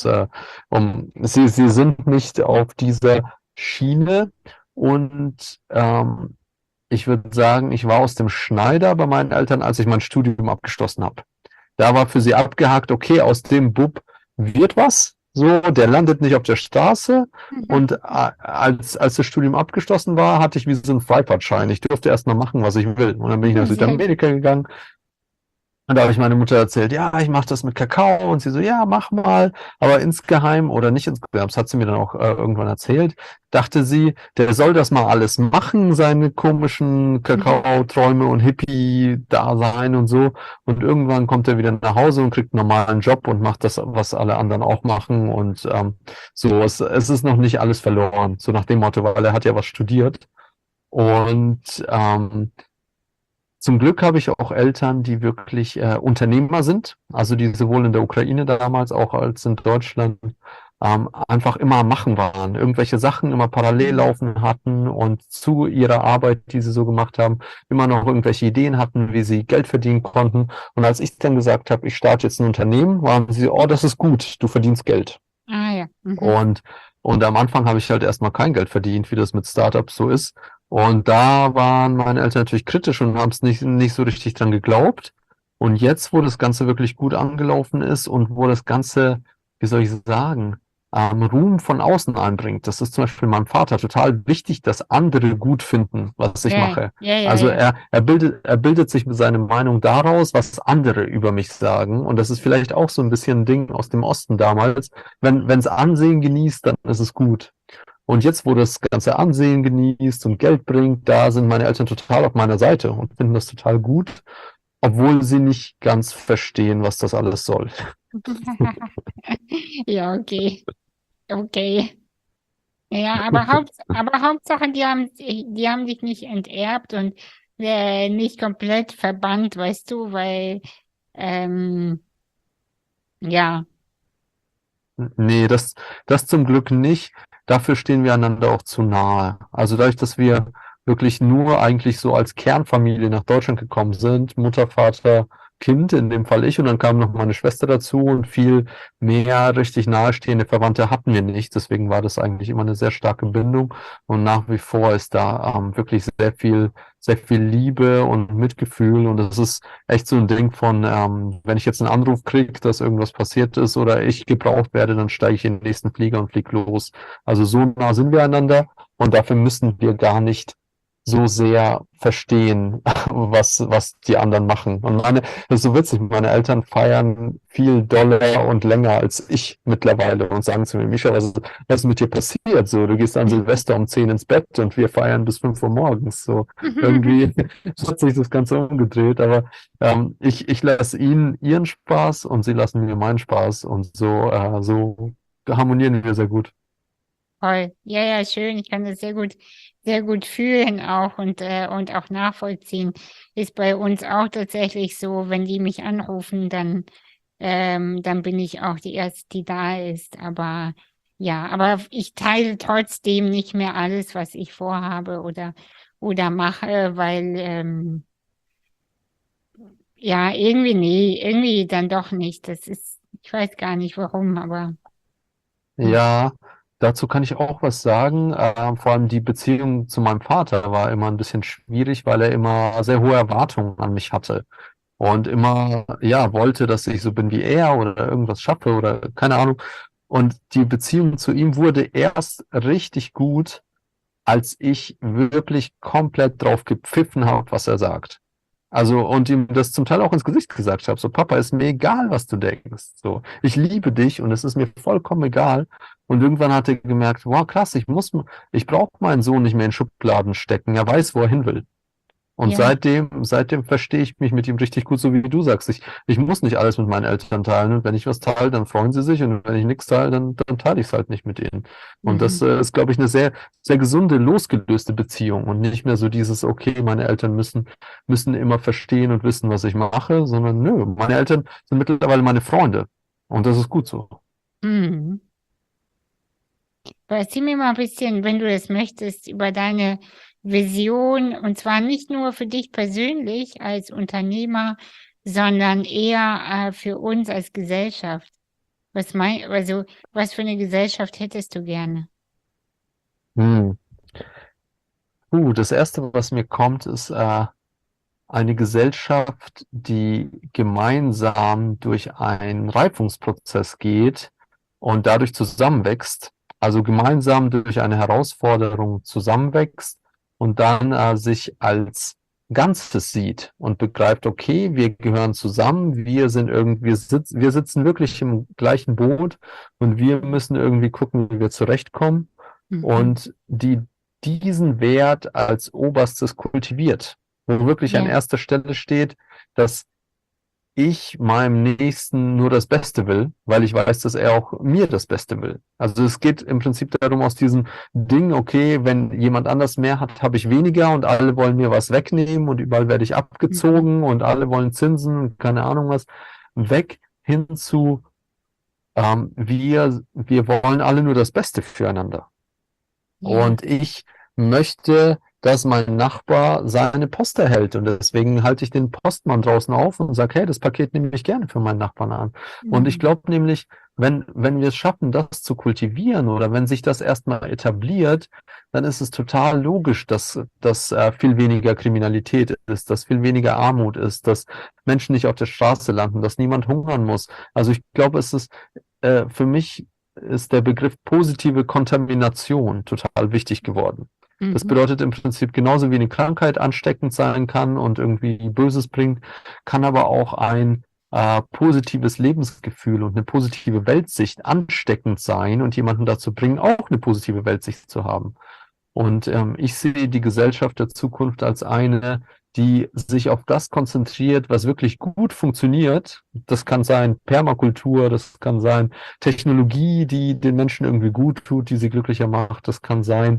sie sind nicht auf dieser Schiene. Und ich würde sagen, ich war aus dem Schneider bei meinen Eltern, als ich mein Studium abgeschlossen habe. Da war für sie abgehakt, okay, aus dem Bub wird was. So, der landet nicht auf der Straße. Und als das Studium abgeschlossen war, hatte ich wie so einen Freifahrtschein. Ich durfte erst mal machen, was ich will. Und dann bin ich nach Sehr gut. Südamerika gegangen, und da habe ich meine Mutter erzählt, ja, ich mache das mit Kakao. Und sie so, ja, mach mal. Aber insgeheim oder nicht insgeheim, das hat sie mir dann auch irgendwann erzählt, dachte sie, der soll das mal alles machen, seine komischen Kakao-Träume und Hippie-Dasein und so. Und irgendwann kommt er wieder nach Hause und kriegt einen normalen Job und macht das, was alle anderen auch machen. Und so, es ist noch nicht alles verloren. So nach dem Motto, weil er hat ja was studiert. Und zum Glück habe ich auch Eltern, die wirklich Unternehmer sind, also die sowohl in der Ukraine damals auch als in Deutschland einfach immer am Machen waren, irgendwelche Sachen immer parallel laufen hatten und zu ihrer Arbeit, die sie so gemacht haben, immer noch irgendwelche Ideen hatten, wie sie Geld verdienen konnten. Und als ich dann gesagt habe, ich starte jetzt ein Unternehmen, waren sie, oh, das ist gut, du verdienst Geld. Ah ja. Mhm. Und, und am Anfang habe ich halt erstmal kein Geld verdient, wie das mit Startups so ist. Und da waren meine Eltern natürlich kritisch und haben es nicht so richtig dran geglaubt. Und jetzt, wo das Ganze wirklich gut angelaufen ist und wo das Ganze, wie soll ich sagen, Ruhm von außen einbringt. Das ist zum Beispiel meinem Vater total wichtig, dass andere gut finden, was ich Ja, mache. ja, ja, Also ja. er bildet sich seine Meinung daraus, was andere über mich sagen. Und das ist vielleicht auch so ein bisschen ein Ding aus dem Osten damals. Wenn es Ansehen genießt, dann ist es gut. Und jetzt, wo das ganze Ansehen genießt und Geld bringt, da sind meine Eltern total auf meiner Seite und finden das total gut, obwohl sie nicht ganz verstehen, was das alles soll. Ja, okay. Okay. Ja, aber Hauptsache, die haben dich nicht enterbt und nicht komplett verbannt, weißt du, weil, ähm, ja, Nee, das zum Glück nicht. Dafür stehen wir einander auch zu nahe. Also dadurch, dass wir wirklich nur eigentlich so als Kernfamilie nach Deutschland gekommen sind, Mutter, Vater, Kind, in dem Fall ich, und dann kam noch meine Schwester dazu und viel mehr richtig nahestehende Verwandte hatten wir nicht. Deswegen war das eigentlich immer eine sehr starke Bindung und nach wie vor ist da wirklich sehr viel Liebe und Mitgefühl und es ist echt so ein Ding von, wenn ich jetzt einen Anruf kriege, dass irgendwas passiert ist oder ich gebraucht werde, dann steige ich in den nächsten Flieger und fliege los. Also so nah sind wir einander und dafür müssen wir gar nicht so sehr verstehen, was die anderen machen. Und das ist so witzig, meine Eltern feiern viel doller und länger als ich mittlerweile und sagen zu mir, Micha, was ist mit dir passiert? So, du gehst an Silvester um 10 ins Bett und wir feiern bis 5 Uhr morgens. So, irgendwie hat sich das Ganze umgedreht, aber ich lasse ihnen ihren Spaß und sie lassen mir meinen Spaß und so harmonieren wir sehr gut. toll. Ja, ja, schön. Ich kann das sehr gut fühlen auch und auch nachvollziehen. Ist bei uns auch tatsächlich so, wenn die mich anrufen, dann bin ich auch die Erste, die da ist. Aber ja, aber ich teile trotzdem nicht mehr alles, was ich vorhabe oder mache, weil ja, irgendwie nee, irgendwie dann doch nicht. Ich weiß gar nicht warum, aber hm, Ja, dazu kann ich auch was sagen. Vor allem die Beziehung zu meinem Vater war immer ein bisschen schwierig, weil er immer sehr hohe Erwartungen an mich hatte und immer, ja, wollte, dass ich so bin wie er oder irgendwas schaffe oder keine Ahnung. Und die Beziehung zu ihm wurde erst richtig gut, als ich wirklich komplett drauf gepfiffen habe, was er sagt. Also, und ihm das zum Teil auch ins Gesicht gesagt habe, so, Papa, ist mir egal, was du denkst. So, ich liebe dich und es ist mir vollkommen egal. Und irgendwann hat er gemerkt, wow, krass, ich brauche meinen Sohn nicht mehr in Schubladen stecken. Er weiß, wo er hin will. Und ja. seitdem verstehe ich mich mit ihm richtig gut, so wie du sagst. Ich muss nicht alles mit meinen Eltern teilen. Und wenn ich was teile, dann freuen sie sich. Und wenn ich nichts teile, dann teile ich es halt nicht mit ihnen. Und das Mhm. ist, glaube ich, eine sehr gesunde, losgelöste Beziehung. Und nicht mehr so dieses, okay, meine Eltern müssen immer verstehen und wissen, was ich mache, sondern nö, meine Eltern sind mittlerweile meine Freunde. Und das ist gut so. Mhm. Aber erzähl mir mal ein bisschen, wenn du das möchtest, über deine Vision, und zwar nicht nur für dich persönlich als Unternehmer, sondern eher für uns als Gesellschaft. Also, was für eine Gesellschaft hättest du gerne? Hm. Das Erste, was mir kommt, ist eine Gesellschaft, die gemeinsam durch einen Reifungsprozess geht und dadurch zusammenwächst, also gemeinsam durch eine Herausforderung zusammenwächst und dann sich als Ganzes sieht und begreift, okay, wir gehören zusammen, wir sitzen wirklich im gleichen Boot und wir müssen irgendwie gucken, wie wir zurechtkommen Mhm. und diesen Wert als Oberstes kultiviert, wo wirklich an Ja. erster Stelle steht, dass ich meinem Nächsten nur das Beste will, weil ich weiß, dass er auch mir das Beste will. Also es geht im Prinzip darum, aus diesem Ding, okay, wenn jemand anders mehr hat, habe ich weniger und alle wollen mir was wegnehmen und überall werde ich Mhm. abgezogen und alle wollen Zinsen und keine Ahnung was, weg hin zu, wir wollen alle nur das Beste füreinander. Ja. Und ich möchte, dass mein Nachbar seine Post erhält. Und deswegen halte ich den Postmann draußen auf und sage, hey, das Paket nehme ich gerne für meinen Nachbarn an. Und ich Mhm. glaube nämlich, wenn wir es schaffen, das zu kultivieren oder wenn sich das erstmal etabliert, dann ist es total logisch, dass viel weniger Kriminalität ist, dass viel weniger Armut ist, dass Menschen nicht auf der Straße landen, dass niemand hungern muss. Also ich glaube, es ist für mich ist der Begriff positive Kontamination total wichtig geworden. Das Mhm. bedeutet im Prinzip, genauso wie eine Krankheit ansteckend sein kann und irgendwie Böses bringt, kann aber auch ein positives Lebensgefühl und eine positive Weltsicht ansteckend sein und jemanden dazu bringen, auch eine positive Weltsicht zu haben. Und ich sehe die Gesellschaft der Zukunft als eine, die sich auf das konzentriert, was wirklich gut funktioniert. Das kann sein Permakultur, das kann sein Technologie, die den Menschen irgendwie gut tut, die sie glücklicher macht. Das kann sein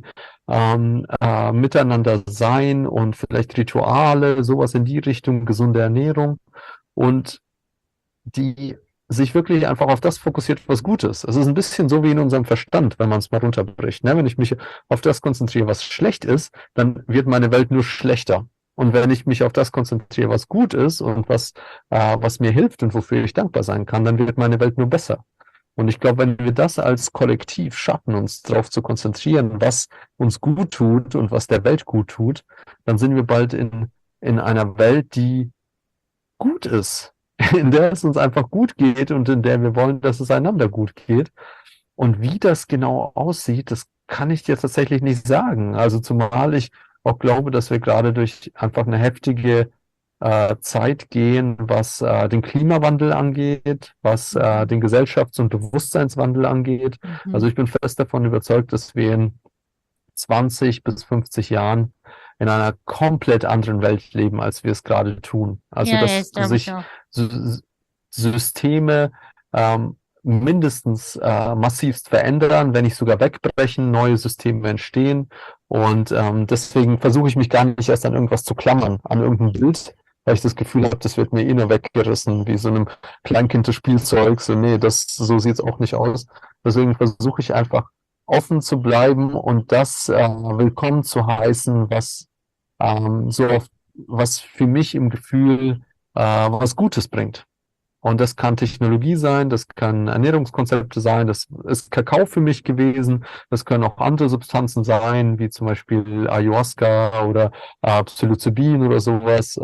miteinander sein und vielleicht Rituale, sowas in die Richtung, gesunde Ernährung. Und die sich wirklich einfach auf das fokussiert, was gut ist. Es ist ein bisschen so wie in unserem Verstand, wenn man es mal runterbricht. Ne? Wenn ich mich auf das konzentriere, was schlecht ist, dann wird meine Welt nur schlechter. Und wenn ich mich auf das konzentriere, was gut ist und was mir hilft und wofür ich dankbar sein kann, dann wird meine Welt nur besser. Und ich glaube, wenn wir das als Kollektiv schaffen, uns darauf zu konzentrieren, was uns gut tut und was der Welt gut tut, dann sind wir bald in einer Welt, die gut ist, in der es uns einfach gut geht und in der wir wollen, dass es einander gut geht. Und wie das genau aussieht, das kann ich dir tatsächlich nicht sagen. Also zumal ich auch glaube, dass wir gerade durch einfach eine heftige Zeit gehen, was den Klimawandel angeht, was Mhm. den Gesellschafts- und Bewusstseinswandel angeht. Also Mhm. ich bin fest davon überzeugt, dass wir in 20 bis 50 Jahren in einer komplett anderen Welt leben, als wir es gerade tun. Also Ja, dass das glaube ich sich auch. Systeme mindestens massivst verändern, wenn nicht sogar wegbrechen, neue Systeme entstehen. Und deswegen versuche ich mich gar nicht erst an irgendwas zu klammern, an irgendein Bild, weil ich das Gefühl habe, das wird mir eh nur weggerissen, wie so einem Kleinkind des Spielzeug. So, nee, so sieht es auch nicht aus. Deswegen versuche ich einfach offen zu bleiben und das willkommen zu heißen, was für mich im Gefühl was Gutes bringt. Und das kann Technologie sein, das kann Ernährungskonzepte sein, das ist Kakao für mich gewesen, das können auch andere Substanzen sein, wie zum Beispiel Ayahuasca oder Psilocybin oder sowas.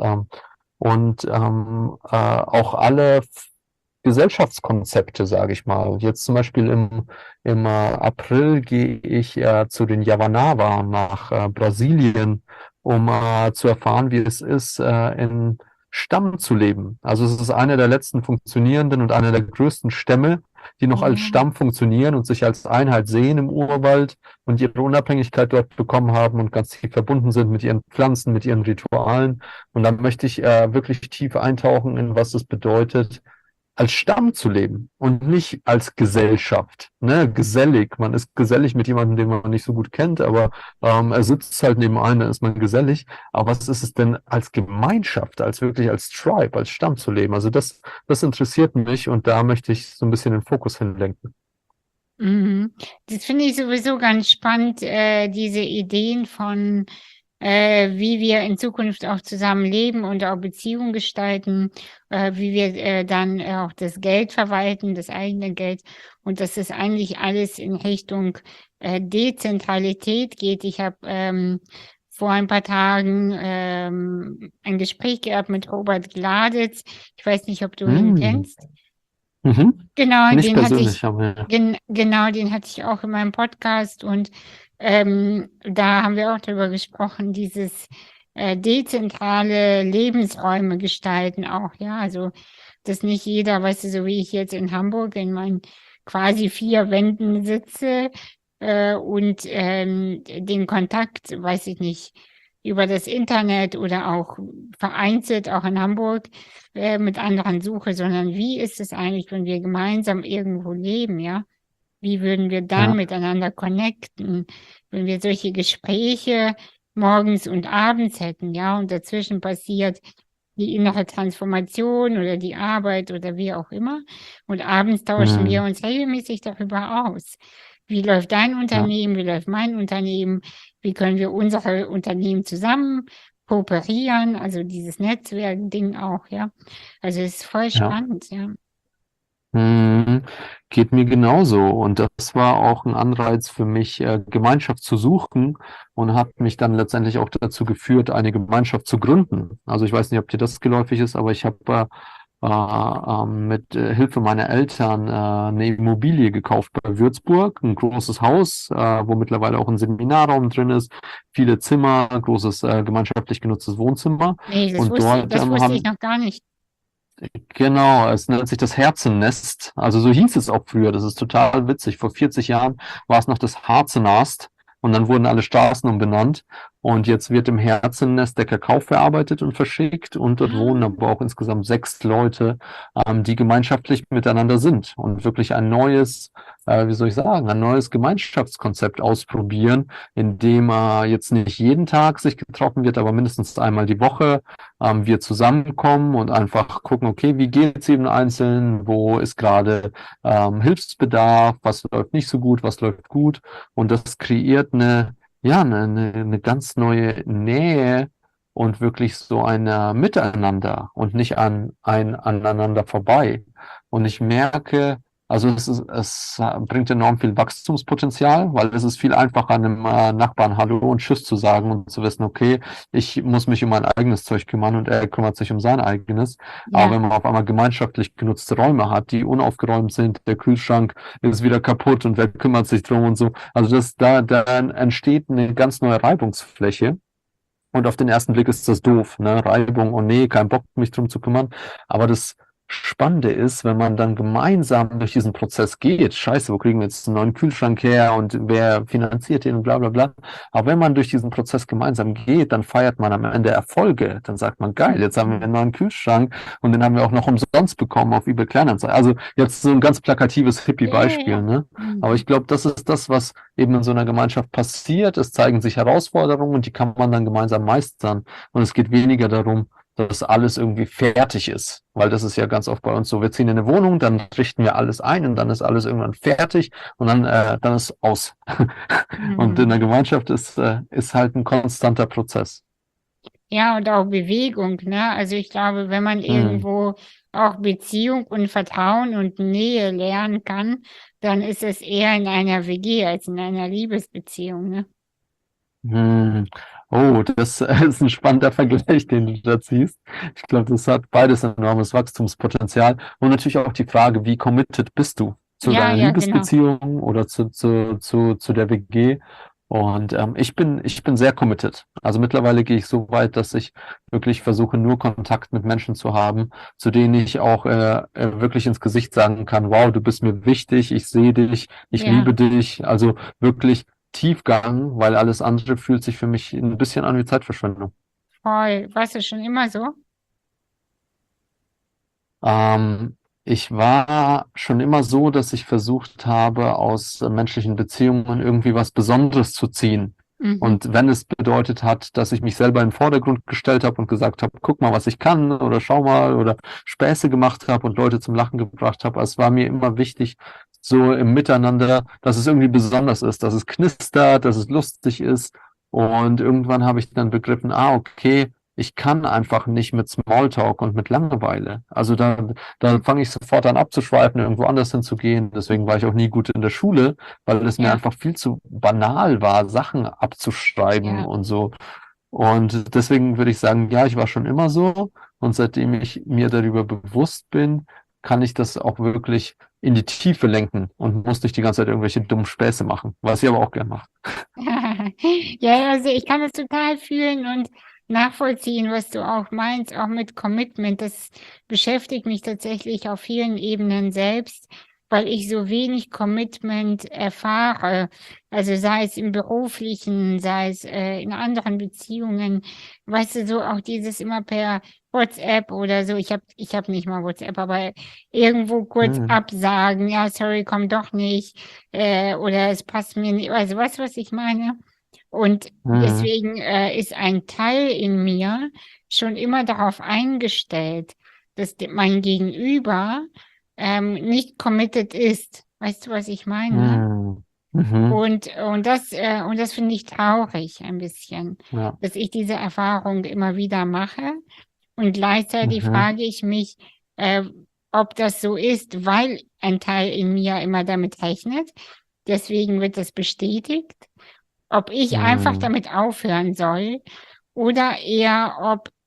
Auch alle Gesellschaftskonzepte, sage ich mal. Jetzt zum Beispiel im April gehe ich zu den Yavanava nach Brasilien, um zu erfahren, wie es ist, in Stamm zu leben. Also es ist einer der letzten funktionierenden und einer der größten Stämme, die noch als Ja. Stamm funktionieren und sich als Einheit sehen im Urwald und ihre Unabhängigkeit dort bekommen haben und ganz tief verbunden sind mit ihren Pflanzen, mit ihren Ritualen. Und da möchte ich wirklich tief eintauchen in, was es bedeutet, als Stamm zu leben und nicht als Gesellschaft. Ne? Gesellig. Man ist gesellig mit jemandem, den man nicht so gut kennt, aber er sitzt halt nebenan, dann ist man gesellig. Aber was ist es denn als Gemeinschaft, als wirklich als Tribe, als Stamm zu leben? Also das interessiert mich und da möchte ich so ein bisschen den Fokus hinlenken. Mhm. Das finde ich sowieso ganz spannend, diese Ideen von, wie wir in Zukunft auch zusammen leben und auch Beziehungen gestalten, wie wir dann auch das Geld verwalten, das eigene Geld und dass es eigentlich alles in Richtung Dezentralität geht. Ich habe vor ein paar Tagen ein Gespräch gehabt mit Robert Gladitz. Ich weiß nicht, ob du ihn Hm. kennst. Mhm. Genau, Nicht persönlich, aber ja. genau, den hatte ich auch in meinem Podcast und da haben wir auch drüber gesprochen, dieses dezentrale Lebensräume gestalten auch, ja, also dass nicht jeder, weißt du, so wie ich jetzt in Hamburg in meinen quasi vier Wänden sitze und den Kontakt, weiß ich nicht, über das Internet oder auch vereinzelt auch in Hamburg mit anderen suche, sondern wie ist es eigentlich, wenn wir gemeinsam irgendwo leben, ja? Wie würden wir dann Ja. miteinander connecten, wenn wir solche Gespräche morgens und abends hätten, ja? Und dazwischen passiert die innere Transformation oder die Arbeit oder wie auch immer. Und abends tauschen wir Hm. uns regelmäßig darüber aus. Wie läuft dein Ja. Unternehmen? Wie läuft mein Unternehmen? Wie können wir unsere Unternehmen zusammen kooperieren? Also dieses Netzwerk-Ding auch, ja. Also es ist voll Ja. spannend, ja. Mhm. Geht mir genauso. Und das war auch ein Anreiz für mich, Gemeinschaft zu suchen und hat mich dann letztendlich auch dazu geführt, eine Gemeinschaft zu gründen. Also ich weiß nicht, ob dir das geläufig ist, aber ich habe mit Hilfe meiner Eltern eine Immobilie gekauft bei Würzburg, ein großes Haus, wo mittlerweile auch ein Seminarraum drin ist, viele Zimmer, großes gemeinschaftlich genutztes Wohnzimmer. Nee, Und dort das wusste ich haben, noch gar nicht. genau, es nennt sich das Herzennest. Also so hieß es auch früher. Das ist total witzig. Vor 40 Jahren war es noch das Harzennest und dann wurden alle Straßen umbenannt. Und jetzt wird im Herzennest der Kakao verarbeitet und verschickt und dort wohnen Ah, aber auch insgesamt 6 Leute, die gemeinschaftlich miteinander sind und wirklich ein neues, wie soll ich sagen, ein neues Gemeinschaftskonzept ausprobieren, in dem jetzt nicht jeden Tag sich getroffen wird, aber mindestens einmal die Woche wir zusammenkommen und einfach gucken, okay, wie geht's jedem Einzelnen, wo ist gerade Hilfsbedarf, was läuft nicht so gut, was läuft gut und das kreiert eine ganz neue Nähe und wirklich so ein Miteinander und nicht an ein aneinander vorbei. Und ich merke, also es bringt enorm viel Wachstumspotenzial, weil es ist viel einfacher, einem Nachbarn Hallo und Tschüss zu sagen und zu wissen, okay, ich muss mich um mein eigenes Zeug kümmern und er kümmert sich um sein eigenes. Aber ja, wenn man auf einmal gemeinschaftlich genutzte Räume hat, die unaufgeräumt sind, der Kühlschrank ist wieder kaputt und wer kümmert sich drum und so. Also da entsteht eine ganz neue Reibungsfläche. Und auf den ersten Blick ist das doof, ne? Reibung, oh nee, kein Bock, mich drum zu kümmern. Aber das Spannende ist, wenn man dann gemeinsam durch diesen Prozess geht, scheiße, wo kriegen wir jetzt einen neuen Kühlschrank her und wer finanziert den und bla bla bla. Aber wenn man durch diesen Prozess gemeinsam geht, dann feiert man am Ende Erfolge. Dann sagt man, geil, jetzt haben wir einen neuen Kühlschrank und den haben wir auch noch umsonst bekommen auf eBay Kleinanzeigen. Also jetzt so ein ganz plakatives ja, ja, Hippie-Beispiel, ja. ne? Aber Mhm. ich glaube, das ist das, was eben in so einer Gemeinschaft passiert. Es zeigen sich Herausforderungen und die kann man dann gemeinsam meistern. Und es geht weniger darum, dass alles irgendwie fertig ist. Weil das ist ja ganz oft bei uns so. Wir ziehen in eine Wohnung, dann richten wir alles ein und dann ist alles irgendwann fertig und dann ist aus. Und in der Mhm. Gemeinschaft ist halt ein konstanter Prozess. Ja, und auch Bewegung, ne? Also ich glaube, wenn man Hm. irgendwo auch Beziehung und Vertrauen und Nähe lernen kann, dann ist es eher in einer WG als in einer Liebesbeziehung, ne? Hm. Oh, das ist ein spannender Vergleich, den du da ziehst. Ich glaube, das hat beides enormes Wachstumspotenzial. Und natürlich auch die Frage, wie committed bist du zu Ja, deiner ja, genau. Liebesbeziehung oder zu der WG? Und ich bin sehr committed. Also mittlerweile gehe ich so weit, dass ich wirklich versuche, nur Kontakt mit Menschen zu haben, zu denen ich auch wirklich ins Gesicht sagen kann, wow, du bist mir wichtig, ich sehe dich, ich Ja, liebe dich. Also wirklich Tiefgang, weil alles andere fühlt sich für mich ein bisschen an wie Zeitverschwendung. voll. Warst du schon immer so? Ich war schon immer so, dass ich versucht habe, aus menschlichen Beziehungen irgendwie was Besonderes zu ziehen. Mhm. Und wenn es bedeutet hat, dass ich mich selber in den Vordergrund gestellt habe und gesagt habe, guck mal, was ich kann oder schau mal oder Späße gemacht habe und Leute zum Lachen gebracht habe, es war mir immer wichtig, so im Miteinander, dass es irgendwie besonders ist, dass es knistert, dass es lustig ist. Und irgendwann habe ich dann begriffen, okay, ich kann einfach nicht mit Smalltalk und mit Langeweile. Also da fange ich sofort an abzuschweifen, irgendwo anders hinzugehen. Deswegen war ich auch nie gut in der Schule, weil es mir Ja, einfach viel zu banal war, Sachen abzuschreiben ja. und so. Und deswegen würde ich sagen, ja, ich war schon immer so. Und seitdem ich mir darüber bewusst bin, kann ich das auch wirklich in die Tiefe lenken und muss nicht die ganze Zeit irgendwelche dummen Späße machen, was ich aber auch gern mache. Ja, also ich kann das total fühlen und nachvollziehen, was du auch meinst, auch mit Commitment. Das beschäftigt mich tatsächlich auf vielen Ebenen selbst, weil ich so wenig Commitment erfahre. Also sei es im beruflichen, sei es in anderen Beziehungen. Weißt du, so auch dieses immer per WhatsApp oder so. Ich hab nicht mal WhatsApp, aber irgendwo kurz Hm, absagen, ja, sorry, komm doch nicht oder es passt mir nicht, also weißt du, was ich meine? Und hm, deswegen ist ein Teil in mir schon immer darauf eingestellt, dass mein Gegenüber nicht committed ist. Weißt du, was ich meine? hm, mhm, Und das finde ich traurig ein bisschen, ja, dass ich diese Erfahrung immer wieder mache. Und gleichzeitig mhm, frage ich mich, äh, ob das so ist, weil ein Teil in mir immer damit rechnet. Deswegen wird das bestätigt. Ob ich einfach hm, damit aufhören soll oder eher, ob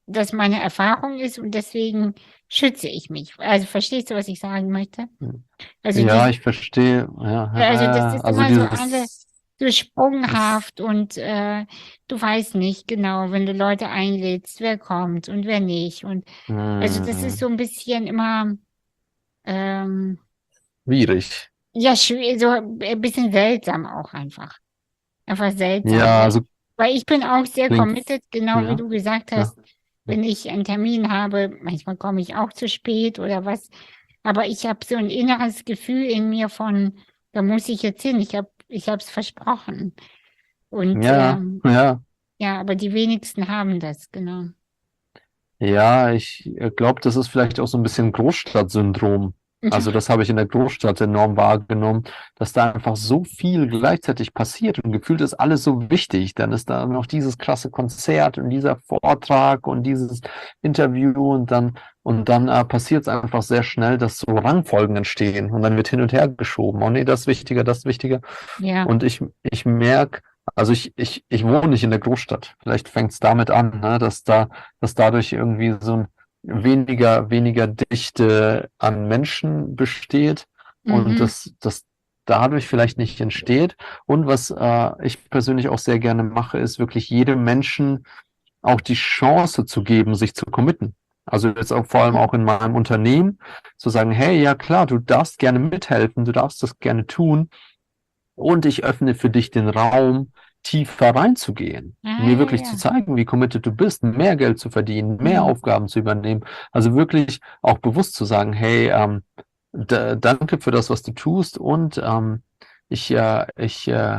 das meine Erfahrung ist und deswegen schütze ich mich. Also verstehst du, was ich sagen möchte? Also Ja, die, ich verstehe. Ja, also das ist also immer so alle dieses, so das, sprunghaft und du weißt nicht genau, wenn du Leute einlädst, wer kommt und wer nicht. Und also das ist mh, so ein bisschen immer ähm, schwierig. ja so ein bisschen seltsam auch einfach. Einfach seltsam, Ja, also weil ich bin auch sehr klingt, committed, genau wie ja, du gesagt ja. hast, wenn ich einen Termin habe, manchmal komme ich auch zu spät oder was, aber ich habe so ein inneres Gefühl in mir von, da muss ich jetzt hin, ich habe es versprochen. Und Ja, ja. ja, aber die wenigsten haben das, genau. Ja, ich glaube, das ist vielleicht auch so ein bisschen Großstadtsyndrom. Also Ja, das habe ich in der Großstadt enorm wahrgenommen, dass da einfach so viel gleichzeitig passiert und gefühlt ist alles so wichtig. Dann ist da noch dieses krasse Konzert und dieser Vortrag und dieses Interview und dann passiert es einfach sehr schnell, dass so Rangfolgen entstehen und dann wird hin und her geschoben. Oh nee, das ist wichtiger, das ist wichtiger. ja, Und ich merke, also ich wohne nicht in der Großstadt. Vielleicht fängt es damit an, ne, dass dadurch irgendwie so ein weniger Dichte an Menschen besteht und mhm, das dadurch vielleicht nicht entsteht. Und was ich persönlich auch sehr gerne mache, ist wirklich jedem Menschen auch die Chance zu geben, sich zu committen. Also jetzt auch vor allem auch in meinem Unternehmen zu sagen, hey, ja klar, du darfst gerne mithelfen, du darfst das gerne tun, und ich öffne für dich den Raum, tiefer reinzugehen, ja, mir ja, wirklich zu ja, zeigen, wie committed du bist, mehr Geld zu verdienen, mehr mhm. Aufgaben zu übernehmen. Also wirklich auch bewusst zu sagen, hey, danke für das, was du tust und ich, äh, ich, äh,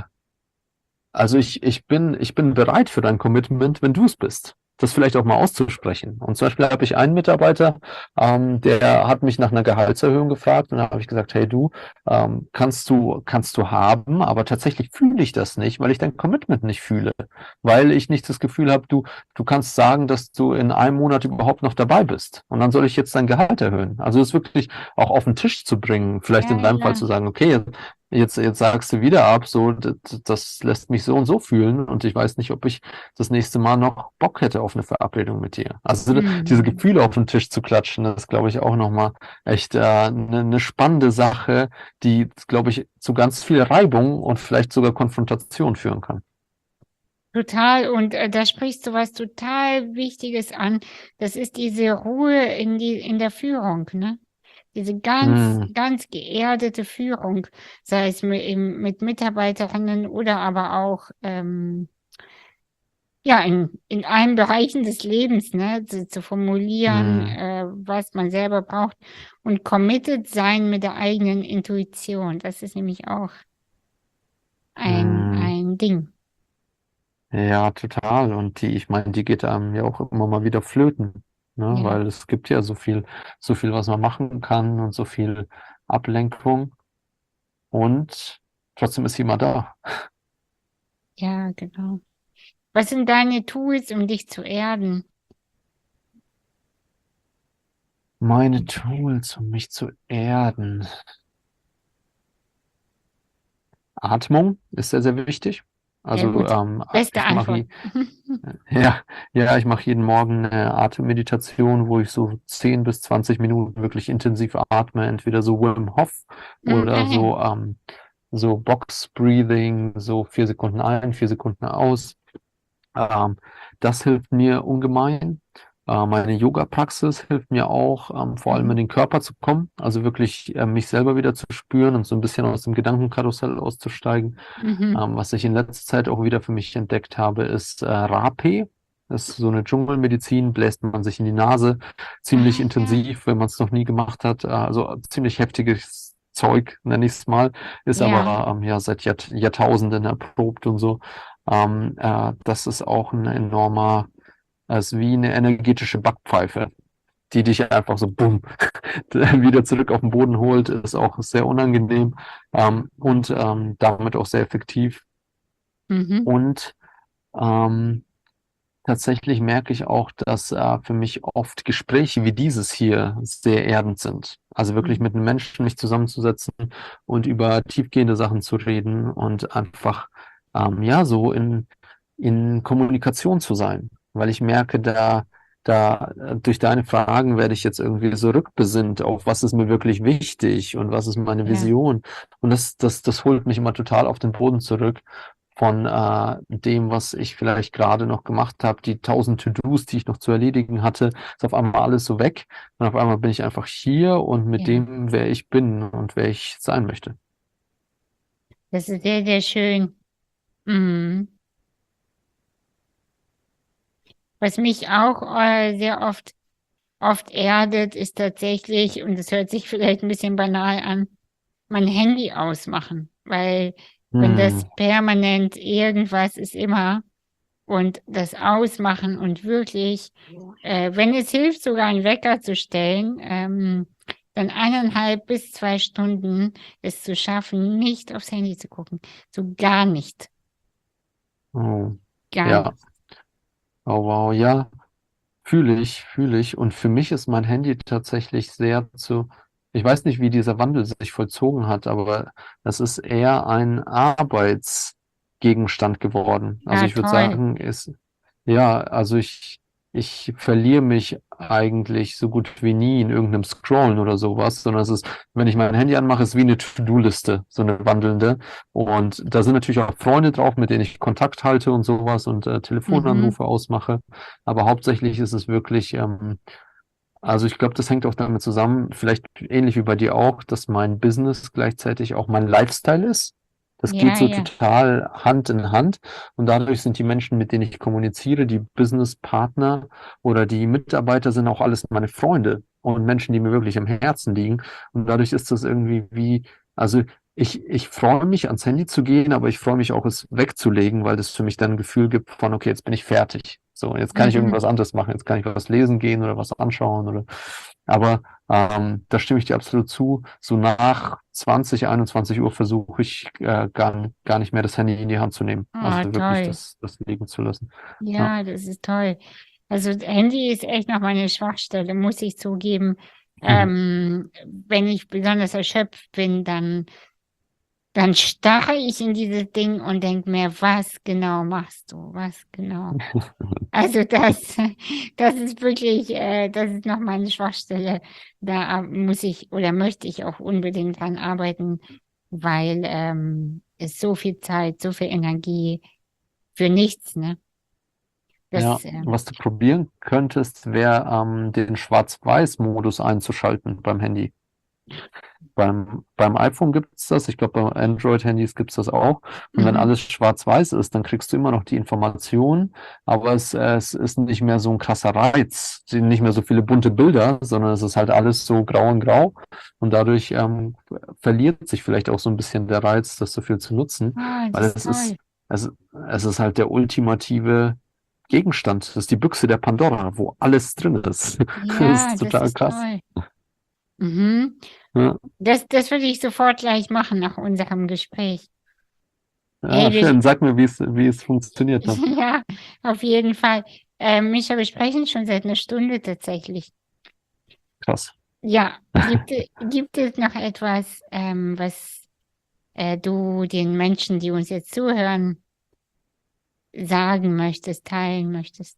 ich bin bereit für dein Commitment, wenn du es bist. Das vielleicht auch mal auszusprechen. Und zum Beispiel habe ich einen Mitarbeiter, der hat mich nach einer Gehaltserhöhung gefragt und da habe ich gesagt, hey du, kannst du haben, aber tatsächlich fühle ich das nicht, weil ich dein Commitment nicht fühle, weil ich nicht das Gefühl habe, du kannst sagen, dass du in einem Monat überhaupt noch dabei bist und dann soll ich jetzt dein Gehalt erhöhen. Also es wirklich auch auf den Tisch zu bringen, vielleicht Ja, in deinem Fall ja. zu sagen, okay, jetzt sagst du wieder ab, so, das lässt mich so und so fühlen und ich weiß nicht, ob ich das nächste Mal noch Bock hätte auf eine Verabredung mit dir. Also diese Mhm. Gefühle auf den Tisch zu klatschen, das ist, glaube ich, auch nochmal echt eine spannende Sache, die, glaube ich, zu ganz viel Reibung und vielleicht sogar Konfrontation führen kann. Total. Und da sprichst du was total Wichtiges an. Das ist diese Ruhe in der Führung, ne? Diese Hm, ganz geerdete Führung, sei es mit Mitarbeiterinnen oder aber auch ja, in allen Bereichen des Lebens, ne, zu formulieren, hm, was man selber braucht und committed sein mit der eigenen Intuition. Das ist nämlich auch hm. ein Ding. Ja, total. Und ich meine, die geht einem ja auch immer mal wieder flöten, ne? Ja, Weil es gibt ja so viel, was man machen kann und so viel Ablenkung. Und trotzdem ist sie immer da. ja, genau. Was sind deine Tools, um dich zu erden? Meine Tools, um mich zu erden. Atmung ist sehr, sehr wichtig. Ja, Also gut. Beste ich mache Antwort. ja, ja, ich mache jeden Morgen eine Atemmeditation, wo ich so 10 bis 20 Minuten wirklich intensiv atme, entweder so Wim Hof oder Okay. so Box Breathing, so 4 Sekunden ein, 4 Sekunden aus. Ähm, Das hilft mir ungemein. Meine Yoga-Praxis hilft mir auch, vor allem in Mhm. den Körper zu kommen, also wirklich mich selber wieder zu spüren und so ein bisschen aus dem Gedankenkarussell auszusteigen. Mhm. Was ich in letzter Zeit auch wieder für mich entdeckt habe, ist Rape. Das ist so eine Dschungelmedizin, bläst man sich in die Nase, ziemlich Ah, ja. intensiv, wenn man es noch nie gemacht hat. Also ziemlich heftiges Zeug, nenne ich es mal, ist Ja. aber ja seit Jahrtausenden erprobt und so. Das ist auch ein enormer, das ist wie eine energetische Backpfeife, die dich einfach so bumm wieder zurück auf den Boden holt, ist auch sehr unangenehm und damit auch sehr effektiv. Mhm. Und ähm, tatsächlich merke ich auch, dass für mich oft Gespräche wie dieses hier sehr erdend sind. Also wirklich Mhm. mit einem Menschen mich zusammenzusetzen und über tiefgehende Sachen zu reden und einfach ja so in Kommunikation zu sein. Weil ich merke, durch deine Fragen werde ich jetzt irgendwie so rückbesinnt auf, was ist mir wirklich wichtig und was ist meine Ja, Vision. Und das holt mich immer total auf den Boden zurück von dem, was ich vielleicht gerade noch gemacht habe, die 1000 To-Dos, die ich noch zu erledigen hatte, ist auf einmal alles so weg. Und auf einmal bin ich einfach hier und mit ja. dem, wer ich bin und wer ich sein möchte. Das ist sehr, sehr schön. Mhm. Was mich auch sehr oft erdet, ist tatsächlich, und das hört sich vielleicht ein bisschen banal an, mein Handy ausmachen. Weil wenn Hm, das permanent irgendwas ist immer und das Ausmachen und wirklich, wenn es hilft, sogar einen Wecker zu stellen, dann 1,5 bis 2 Stunden es zu schaffen, nicht aufs Handy zu gucken. So gar nicht. oh, Gar ja, nicht. oh wow, ja. Fühle ich, fühle ich. Und für mich ist mein Handy tatsächlich ich weiß nicht, wie dieser Wandel sich vollzogen hat, aber es ist eher ein Arbeitsgegenstand geworden. Also Ja, ich würde toll. sagen, ja, also ich verliere mich eigentlich so gut wie nie in irgendeinem Scrollen oder sowas, sondern wenn ich mein Handy anmache, ist es wie eine To-Do-Liste, so eine wandelnde. Und da sind natürlich auch Freunde drauf, mit denen ich Kontakt halte und sowas und Mhm. Telefonanrufe ausmache. Aber hauptsächlich ist es wirklich, also ich glaube, das hängt auch damit zusammen, vielleicht ähnlich wie bei dir auch, dass mein Business gleichzeitig auch mein Lifestyle ist. Das geht Ja, so ja. total Hand in Hand und dadurch sind die Menschen, mit denen ich kommuniziere, die Businesspartner oder die Mitarbeiter sind auch alles meine Freunde und Menschen, die mir wirklich am Herzen liegen. Und dadurch ist das irgendwie also ich freue mich, ans Handy zu gehen, aber ich freue mich auch, es wegzulegen, weil das für mich dann ein Gefühl gibt von, okay, jetzt bin ich fertig. So, jetzt kann ich Mhm. irgendwas anderes machen, jetzt kann ich was lesen gehen oder was anschauen aber da stimme ich dir absolut zu. So nach 20, 21 Uhr versuche ich gar nicht mehr das Handy in die Hand zu nehmen. Ah, Also wirklich toll. das liegen zu lassen. Ja. Ja, das ist toll. Also Handy ist echt noch meine Schwachstelle, muss ich zugeben. Wenn ich besonders erschöpft bin, dann starre ich in dieses Ding und denke mir, was genau machst du? Was genau? Also das ist wirklich, das ist noch meine Schwachstelle. Da muss ich oder möchte ich auch unbedingt dran arbeiten, weil es so viel Zeit, so viel Energie für nichts, ne? Ja, Das, was du probieren könntest, wäre den Schwarz-Weiß-Modus einzuschalten beim Handy. Beim iPhone gibt es das, ich glaube, bei Android-Handys gibt es das auch. Und wenn mhm. alles schwarz-weiß ist, dann kriegst du immer noch die Information, aber es ist nicht mehr so ein krasser Reiz, es sind nicht mehr so viele bunte Bilder, sondern es ist halt alles so grau und grau. Und dadurch verliert sich vielleicht auch so ein bisschen der Reiz, das so viel zu nutzen, Ah, weil das ist toll. es ist halt der ultimative Gegenstand. Das ist die Büchse der Pandora, wo alles drin ist. Das Ja, ist das total ist krass. toll. Mhm. Ja, Das würde ich sofort gleich machen nach unserem Gespräch. Hey, ja, schön. Sag mir, wie es funktioniert hat. ja, auf jeden Fall. Micha, wir sprechen schon seit einer Stunde tatsächlich. Krass. Ja, gibt es noch etwas, was du den Menschen, die uns jetzt zuhören, sagen möchtest, teilen möchtest?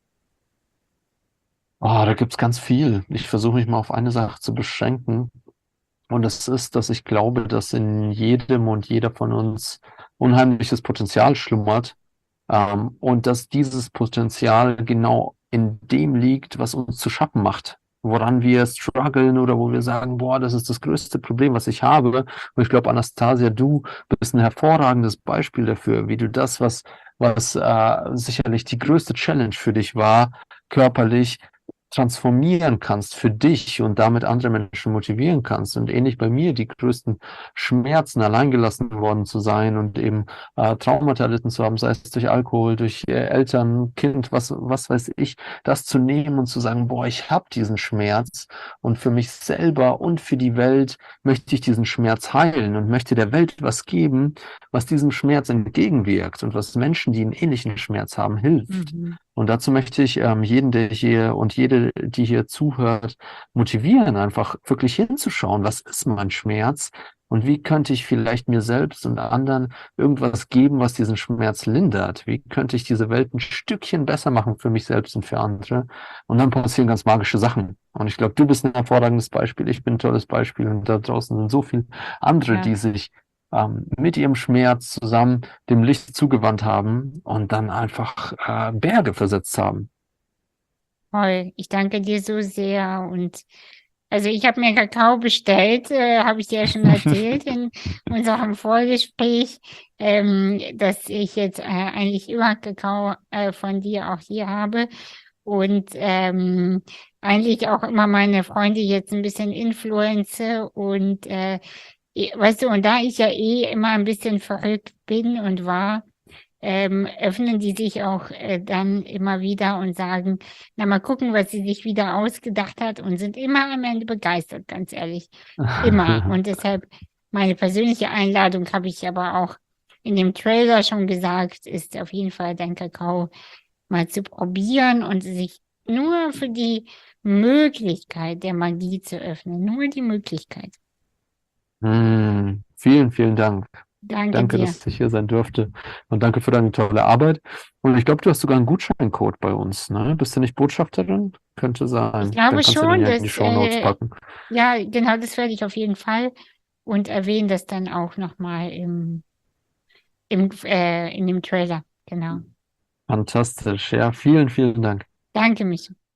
Da gibt's ganz viel. Ich versuche mich mal auf eine Sache zu beschränken. Und das ist, dass ich glaube, dass in jedem und jeder von uns unheimliches Potenzial schlummert. Und dass dieses Potenzial genau in dem liegt, was uns zu schaffen macht. Woran wir strugglen oder wo wir sagen, boah, das ist das größte Problem, was ich habe. Und ich glaube, Anastasia, du bist ein hervorragendes Beispiel dafür, wie du was sicherlich die größte Challenge für dich war, körperlich transformieren kannst für dich und damit andere Menschen motivieren kannst. Und ähnlich bei mir, die größten Schmerzen, alleingelassen worden zu sein und eben Traumata erlitten zu haben, sei es durch Alkohol, durch Eltern, Kind, was weiß ich, das zu nehmen und zu sagen, boah, ich habe diesen Schmerz und für mich selber und für die Welt möchte ich diesen Schmerz heilen und möchte der Welt was geben, was diesem Schmerz entgegenwirkt und was Menschen, die einen ähnlichen Schmerz haben, hilft. Mhm. Und dazu möchte ich jeden, der hier und jede, die hier zuhört, motivieren, einfach wirklich hinzuschauen, was ist mein Schmerz, Und wie könnte ich vielleicht mir selbst und anderen irgendwas geben, was diesen Schmerz lindert? Wie könnte ich diese Welt ein Stückchen besser machen für mich selbst und für andere? Und dann passieren ganz magische Sachen. Und ich glaube, du bist ein hervorragendes Beispiel, ich bin ein tolles Beispiel und da draußen sind so viele andere, Ja, die sich mit ihrem Schmerz zusammen dem Licht zugewandt haben und dann einfach Berge versetzt haben. toll. Ich danke dir so sehr. Und also ich habe mir Kakao bestellt, habe ich dir ja schon erzählt in unserem Vorgespräch, dass ich jetzt eigentlich immer Kakao von dir auch hier habe. Und eigentlich auch immer meine Freunde jetzt ein bisschen influenze und weißt du, und da ich ja eh immer ein bisschen verrückt bin und war, öffnen die sich auch dann immer wieder und sagen, na mal gucken, was sie sich wieder ausgedacht hat und sind immer am Ende begeistert, ganz ehrlich. Immer. Und deshalb meine persönliche Einladung habe ich aber auch in dem Trailer schon gesagt, ist auf jeden Fall dein Kakao mal zu probieren und sich nur für die Möglichkeit der Magie zu öffnen. Nur die Möglichkeit. Vielen, vielen Dank. Danke Danke, dir. dass ich hier sein durfte. Und danke für deine tolle Arbeit. Und ich glaube, du hast sogar einen Gutscheincode bei uns, ne? Bist du nicht Botschafterin? Könnte Ich sein. Dann glaube kannst du den schon, ja in die dass, Shownotes packen. ja, genau, das werde ich auf jeden Fall und erwähne das dann auch nochmal in dem Trailer. Genau. Fantastisch. Ja, vielen, vielen Dank. Danke, Micha.